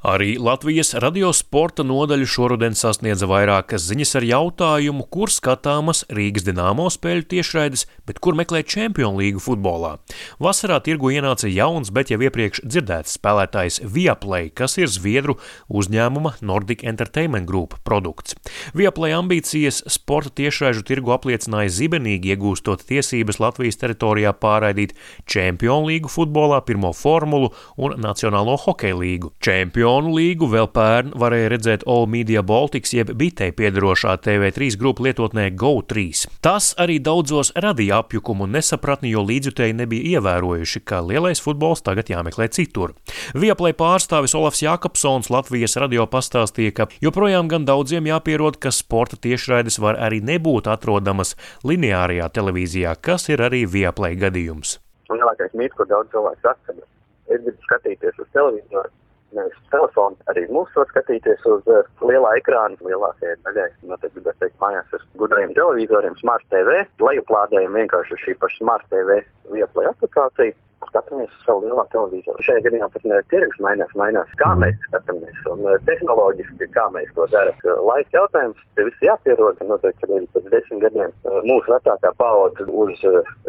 Arī Latvijas radio sporta nodaļa šoruden sasniedza vairākas ziņas ar jautājumu, kur skatāmas Rīgas Dināmo spēļu tiešraides, bet kur meklēt Čempionu līgu futbolā. Vasarā tirgu ienāca jauns, bet jau iepriekš dzirdēts spēlētājs Viaplay, kas ir zviedru uzņēmuma Nordic Entertainment Group produkts. Viaplay ambīcijas sporta tiešraižu tirgu apliecināja zibenīgi, iegūstot tiesības Latvijas teritorijā pārraidīt Čempionu līgu futbolā, pirmo formulu un Nacionālo hokeja līgu. Čempionu līgu vēl pērn varēja redzēt All Media Baltics jeb bitei piederošā TV3 grupu lietotnē Go3. Tas arī daudzos radīja apjukumu un nesapratni, jo līdzjutēji nebija ievērojuši, ka lielais futbols tagad jāmeklē citur. Viaplay pārstāvis Olafs Jākapsons Latvijas radio pastāstīja, ka joprojām gan daudziem jāpierod, ka sporta tiešraides var arī nebūt atrodamas lineārajā televīzijā, kas ir arī Viaplay gadījums. Lielākais mīts, ko daudz cilvēks atceras, ir skatīties uz televizoru. Nevis telefonu, arī mūsu var skatīties uz lielā ekrāna, lielākajai daļai. Noteikti gribētu teikt mājās ar gudriem televizoriem, Smart TV, lejuplādējam vienkārši šī paša Smart TV Viaplay aplikācija. Skatāmies uz savu lielā televizoru. Šajā gadījumā pat tirgus mainās, kā mēs skatāmies un tehnoloģiski, kā mēs to darām. Laika jautājums, te viss jāpierod, noteikti arī pēc 10 gadiem mūsu vecākā paudze uz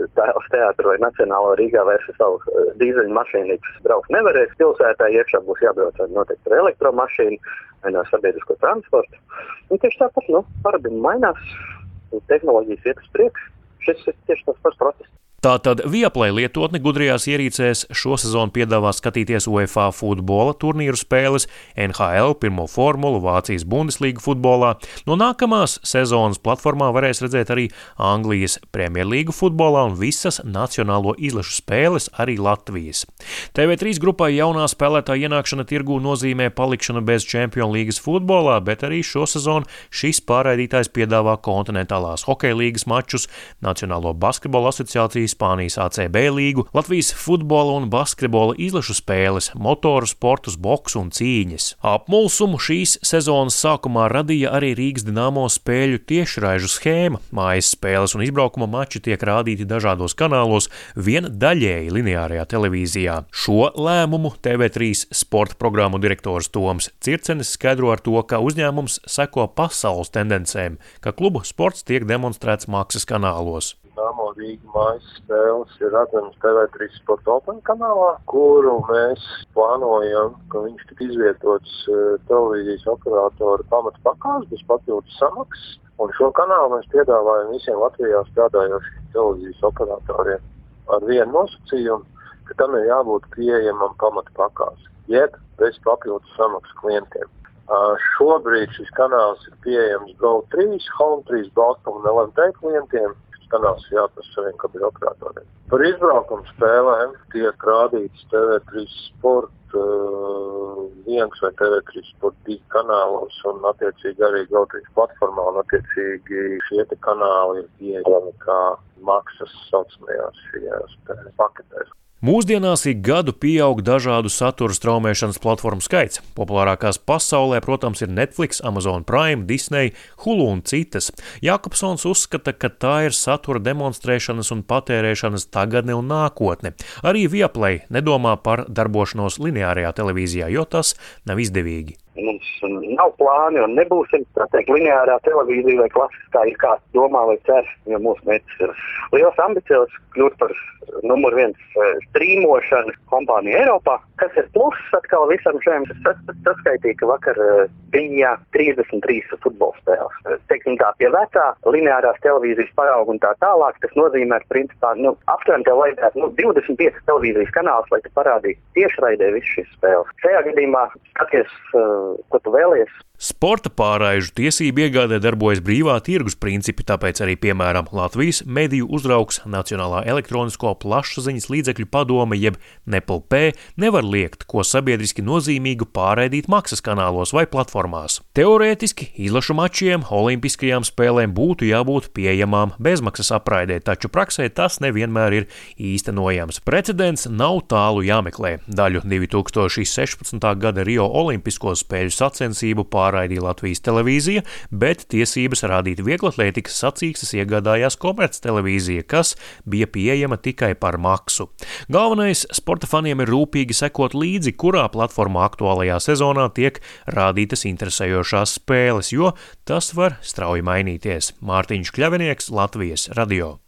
teātru vai Nacionālo Rīgā vairs savu dīzeļu mašīnītes braukt nevarēs. Pilsētā iekšā būs jābrauc noteikti ar elektromašīnu vai no sabiedrisko transportu. Un tieši tāpat, paradigma mainās, tehnoloģijas iet uz priekšu. Šis ir tieši tas pats process. Tātad Viaplay lietotne gudrajās ierīcēs šosezon piedāvā skatīties UEFA futbola turnīru spēles, NHL pirmo formulu, Vācijas Bundeslīga futbolā. No nākamās sezonas platformā varēs redzēt arī Anglijas Premjerlīgu futbolā un visas nacionālo izlašu spēles, arī Latvijas. TV3 grupai jaunā spēlētāja ienākšana tirgū nozīmē palikšanu bez Čempionu līgas futbolā, bet arī šosezon šis pārraidītājs piedāvā kontinentālās hokeja līgas mačus, Nacionālo basketbola asociācijas, Spānijas ACB līgu, Latvijas futbola un basketbola izlašu spēles, motoru sportus, boksu un cīņas. Apmulsumu šīs sezonas sākumā radīja arī Rīgas Dināmo spēļu tiešraižu schēma. Mājas spēles un izbraukuma mači tiek rādīti dažādos kanālos, vien daļēji lineārajā televīzijā. Šo lēmumu TV3 sporta programmu direktors Toms Circenis skaidro ar to, ka uzņēmums seko pasaules tendencēm, ka klubu sports tiek demonstrēts maksas kanālos. Dināmo Rīga mājas spēles ir redzams TV3 Sport Open kanālā, kuru mēs plānojam, ka viņš tik izvietots televīzijas operatoru pamatpakās bez papildus samaksas. Un šo kanālu mēs piedāvājam visiem Latvijā strādājošiem televīzijas operatoriem ar vienu nosacījumu, ka tam ir jābūt pieejamam pamatpakās, jeb bez papildus samaksas klientiem. Šobrīd šis kanāls ir pieejams Go3, Home3, Balstam un LMT klientiem. Kanāls jāatrast saviem kabeļu operatoriem. Par izbraukumu spēlēm tiek rādīts TV3 Sport 1 vai TV3 Sport 2 kanālos un attiecīgi arī Go3 platformā un attiecīgi šie kanāli ir pieejami kā maksas saucamajās šajās paketēs. Mūsdienās ik gadu pieaug dažādu satura straumēšanas platformu skaits. Populārākās pasaulē, protams, ir Netflix, Amazon Prime, Disney, Hulu un citas. Jākapsons uzskata, ka tā ir satura demonstrēšanas un patērēšanas tagadne un nākotne. Arī Viaplay nedomā par darbošanos lineārajā televīzijā, jo tas nav izdevīgi. Mums nav plāni un nebūsim, tā teikt, lineārā televīzija vai klasiskā ir kāds domā vai cer, jo mūsu mērķis ir liels ambiciozs kļūt par numur 1 strīmošanu kompāniju Eiropā, kas ir pluss atkal visam šiem. Saskaitīja, ka vakar bija 33 futbola spēles. Teiksim tā, pie vecā lineārās televīzijas parauga un tā tālāk, tas nozīmē, principā, aptuveni tev vajadzētu 25 televīzijas kanāls, lai te parādītu tiešraidē visu šīs spēles. Šajā gadījumā skaties, ko tu vēlies. Sporta pārraižu tiesību iegādē darbojas brīvā tirgus principi, tāpēc arī, piemēram, Latvijas mediju uzraugs Nacionālā elektronisko plašsaziņas līdzekļu padome jeb NEPLP nevar liekt, ko sabiedriski nozīmīgu pārraidīt maksas kanālos vai platformās. Teorētiski izlašu mačiem, olimpiskajām spēlēm būtu jābūt pieejamām bezmaksas apraidē, taču praksē tas nevienmēr ir īstenojams. Precedents nav tālu jāmeklē. Daļu 2016. gada Rio olimpisko spēļu spēļu sacensību pārraidīja Latvijas televīzija, bet tiesības rādīt vieglatlētikas sacīkstes iegādājās komerctelevīzija, kas bija pieejama tikai par maksu. Galvenais sporta faniem ir rūpīgi sekot līdzi, kurā platformā aktuālajā sezonā tiek rādītas interesējošās spēles, jo tas var strauji mainīties. Mārtiņš Kļavinieks, Latvijas radio.